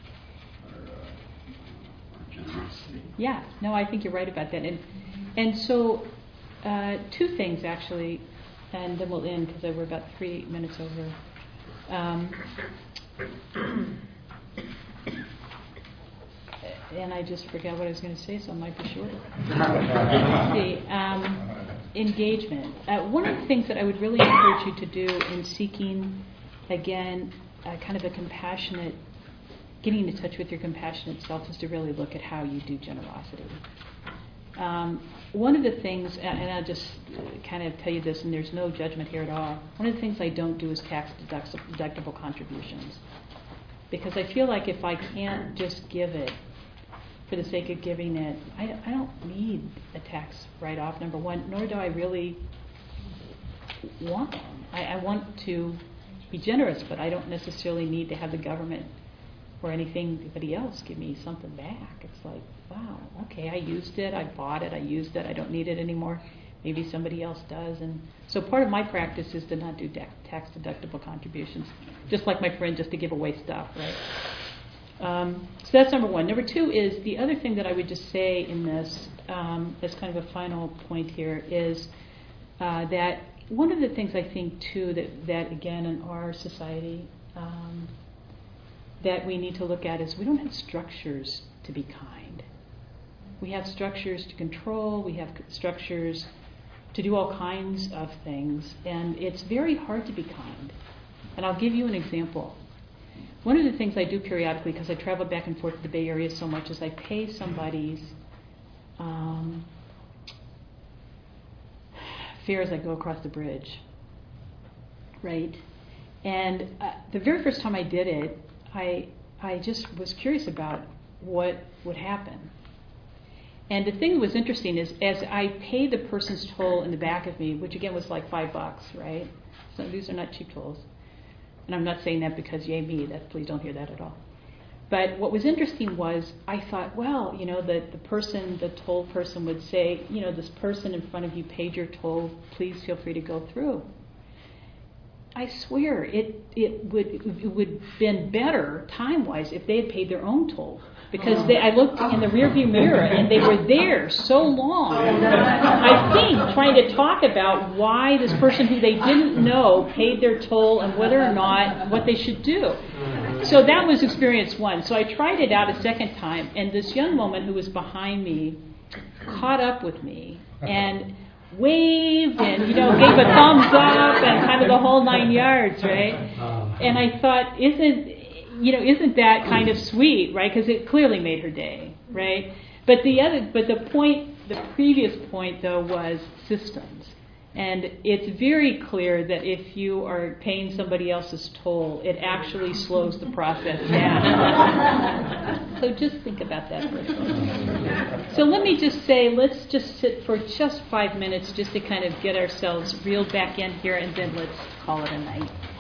generosity. Yeah, no, I think you're right about that. And so, two things actually, and then we'll end because we're about 3 minutes over. And I just forgot what I was going to say, so it might be shorter. Let's see. Engagement. One of the things that I would really encourage you to do in seeking, again, kind of a compassionate, getting in touch with your compassionate self, is to really look at how you do generosity. One of the things, and I'll just kind of tell you this, and there's no judgment here at all, one of the things I don't do is tax deductible contributions. Because I feel like if I can't just give it for the sake of giving it, I don't need a tax write-off, number one, nor do I really want one. I want to be generous, but I don't necessarily need to have the government or anybody else give me something back. It's like, wow, okay, I used it, I bought it, I used it, I don't need it anymore. maybe somebody else does. And so part of my practice is to not do tax deductible contributions, just like my friend, just to give away stuff, right? So that's number one. Number two is the other thing that I would just say in this, as kind of a final point here, is that one of the things I think too that again in our society that we need to look at is we don't have structures to be kind. We have structures to control, we have structures to do all kinds of things, and it's very hard to be kind. And I'll give you an example. One of the things I do periodically, because I travel back and forth to the Bay Area so much, is I pay somebody's fare as I go across the bridge, right? And the very first time I did it, I just was curious about what would happen. And the thing that was interesting is, as I paid the person's toll in the back of me, which again was like $5, right? So these are not cheap tolls. And I'm not saying that because yay me, please don't hear that at all. But what was interesting was, I thought, well, the toll person would say, this person in front of you paid your toll, please feel free to go through. I swear, it would been better time-wise if they had paid their own toll. Because I looked in the rearview mirror and they were there so long, I think, trying to talk about why this person who they didn't know paid their toll and whether or not what they should do. So that was experience one. So I tried it out a second time, and this young woman who was behind me caught up with me and waved and gave a thumbs up and kind of the whole 9 yards, right? And I thought, isn't that kind of sweet, right? Because it clearly made her day, right? But the previous point though was systems, and it's very clear that if you are paying somebody else's toll, it actually slows the process down. So just think about that for a second. So let me just say, let's just sit for just 5 minutes just to kind of get ourselves reeled back in here, and then let's call it a night.